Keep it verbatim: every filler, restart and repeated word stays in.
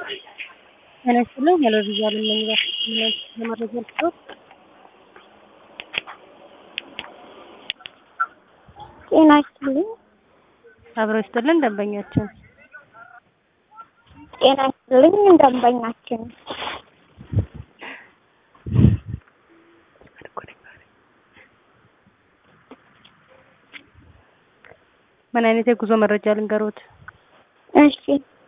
ጤና ይስጥልኝ ሄሎ ቪዥን ነኝ ለመረጃ ልስጥዎት? ጤና ይስጥልኝ አብሮ ይስጥልን ደንበኛችን ጤና ይስጥልኝ ደንበኛችን ምን አይነት የጉዞ መረጃ ልንገሮት? እሺ